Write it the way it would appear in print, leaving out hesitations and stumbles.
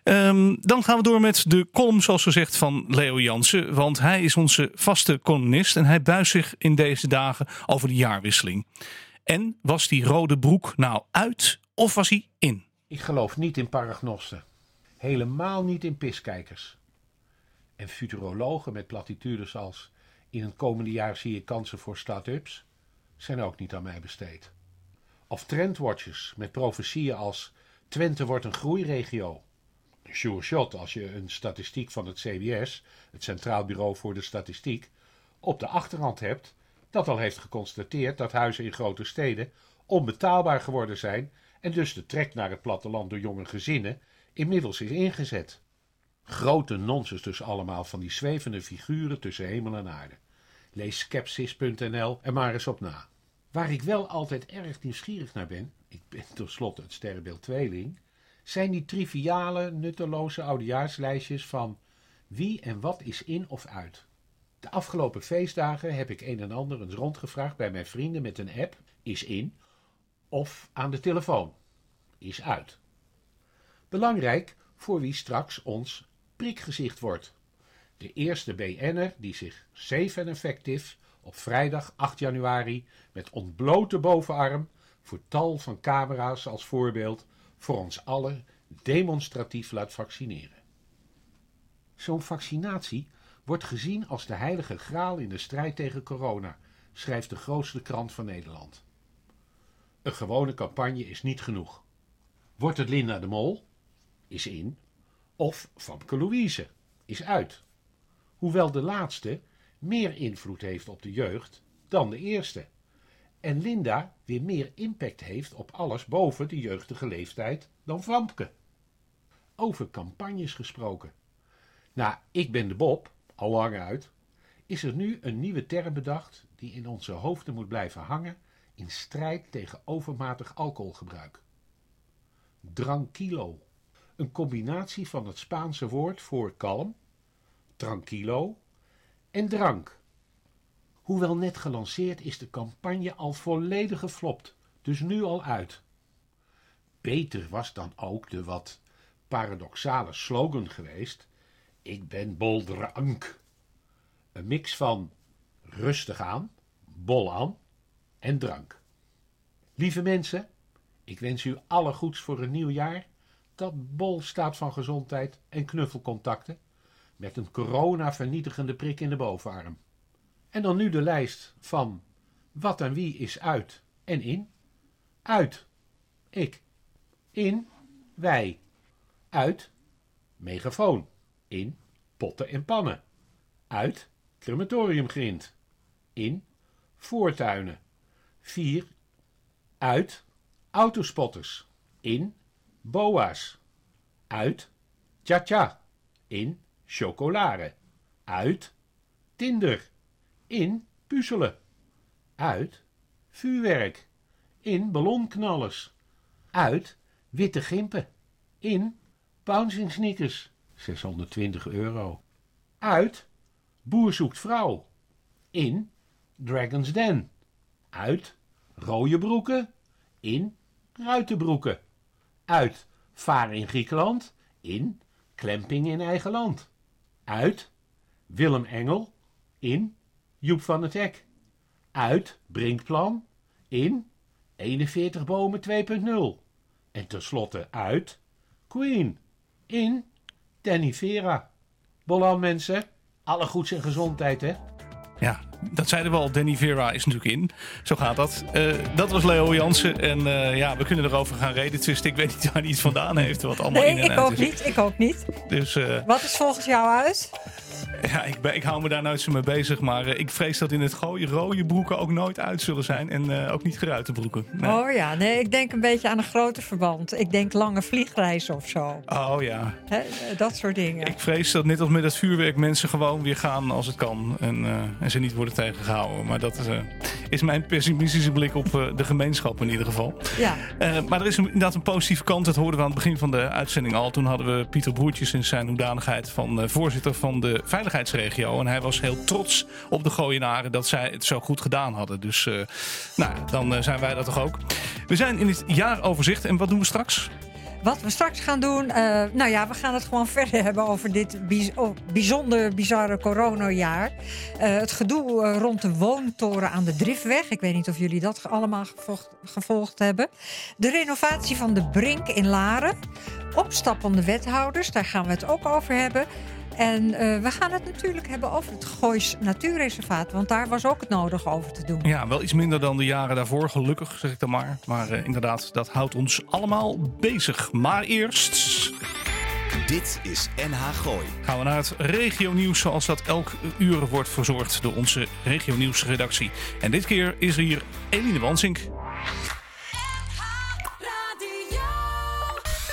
Dan gaan we door met de column, zoals gezegd, van Leo Jansen. Want hij is onze vaste columnist en hij buigt zich in deze dagen over de jaarwisseling. En was die rode broek nou uit of was hij in? Ik geloof niet in paragnosten. Helemaal niet in piskijkers. En futurologen met platitudes als in het komende jaar zie je kansen voor start-ups zijn ook niet aan mij besteed. Of trendwatchers met profetieën als Twente wordt een groeiregio. Sure shot als je een statistiek van het CBS, het Centraal Bureau voor de Statistiek, op de achterhand hebt dat al heeft geconstateerd dat huizen in grote steden onbetaalbaar geworden zijn en dus de trek naar het platteland door jonge gezinnen inmiddels is ingezet. Grote nonsens dus allemaal van die zwevende figuren tussen hemel en aarde. Lees skepsis.nl er maar eens op na. Waar ik wel altijd erg nieuwsgierig naar ben, ik ben tenslotte het sterrenbeeld tweeling, zijn die triviale, nutteloze oudejaarslijstjes van wie en wat is in of uit. De afgelopen feestdagen heb ik een en ander eens rondgevraagd bij mijn vrienden met een app, is in, of aan de telefoon, is uit. Belangrijk voor wie straks ons prikgezicht wordt. De eerste BN'er die zich safe en effectief op vrijdag 8 januari met ontblote bovenarm voor tal van camera's als voorbeeld voor ons allen demonstratief laat vaccineren. Zo'n vaccinatie wordt gezien als de heilige graal in de strijd tegen corona, schrijft de grootste krant van Nederland. Een gewone campagne is niet genoeg. Wordt het Linda de Mol? Is in. Of Famke Louise? Is uit. Hoewel de laatste meer invloed heeft op de jeugd dan de eerste. En Linda weer meer impact heeft op alles boven de jeugdige leeftijd dan Famke. Over campagnes gesproken. Nou, ik ben de Bob, al lang uit, is er nu een nieuwe term bedacht die in onze hoofden moet blijven hangen in strijd tegen overmatig alcoholgebruik. Tranquilo. Een combinatie van het Spaanse woord voor kalm, tranquilo, en drank. Hoewel net gelanceerd is de campagne al volledig geflopt, dus nu al uit. Beter was dan ook de wat paradoxale slogan geweest: ik ben bol drank. Een mix van rustig aan, bol aan en drank. Lieve mensen, ik wens u alle goeds voor een nieuw jaar dat bol staat van gezondheid en knuffelcontacten met een corona-vernietigende prik in de bovenarm. En dan nu de lijst van wat en wie is uit en in. Uit, ik. In, wij. Uit, megafoon. In, potten en pannen. Uit, crematoriumgrind. In, voortuinen. 4, uit, autospotters. In, boa's. Uit, tja-tja. In, chocolade. Uit, Tinder. In, puzzelen. Uit, vuurwerk. In, ballonknallers. Uit, witte gimpen. In, bouncing sneakers. €620. Uit, boer zoekt vrouw. In, Dragon's Den. Uit, rode broeken. In, ruitenbroeken. Uit, varen in Griekenland. In, klemping in eigen land. Uit, Willem Engel. In, Joep van het Hek. Uit, Brinkplan. In, 41 bomen 2.0. En tenslotte uit, Queen. In, Danny Vera. Bolan mensen, alle goeds en gezondheid hè. Ja, dat zeiden we al. Danny Vera is natuurlijk in. Zo gaat dat. Dat was Leo Jansen. En ja, we kunnen erover gaan redetwisten. Ik weet niet waar hij iets vandaan heeft. Wat allemaal in en uit is. Ik ook niet. Dus, wat is volgens jou uit? Ja, ik hou me daar nooit zo mee bezig. Maar ik vrees dat in het gooien rode broeken ook nooit uit zullen zijn. En ook niet geruite broeken. Nee. Oh ja, nee, ik denk een beetje aan een groter verband. Ik denk lange vliegreizen of zo. Oh ja. Dat soort dingen. Ik vrees dat net als met het vuurwerk mensen gewoon weer gaan als het kan. En ze niet worden tegengehouden. Maar dat is mijn pessimistische blik op de gemeenschap in ieder geval. Ja. Maar er is inderdaad een positieve kant. Dat hoorden we aan het begin van de uitzending al. Toen hadden we Pieter Broertjes in zijn hoedanigheid van voorzitter van de veiligheidsregio. En hij was heel trots op de Gooienaren dat zij het zo goed gedaan hadden. Dus dan zijn wij dat toch ook. We zijn in het jaaroverzicht. En wat doen we straks? Wat we straks gaan doen, we gaan het gewoon verder hebben over dit bijzonder bizarre coronajaar. Het gedoe rond de woontoren aan de Driftweg. Ik weet niet of jullie dat allemaal gevolgd hebben. De renovatie van de Brink in Laren. Opstappende wethouders, daar gaan we het ook over hebben. En we gaan het natuurlijk hebben over het Goois Natuurreservaat. Want daar was ook het nodig over te doen. Ja, wel iets minder dan de jaren daarvoor, gelukkig zeg ik dan maar. Maar inderdaad, dat houdt ons allemaal bezig. Maar eerst... Dit is NH Gooi. Gaan we naar het regionieuws zoals dat elk uur wordt verzorgd door onze regionieuwsredactie. En dit keer is hier Eline Wansink.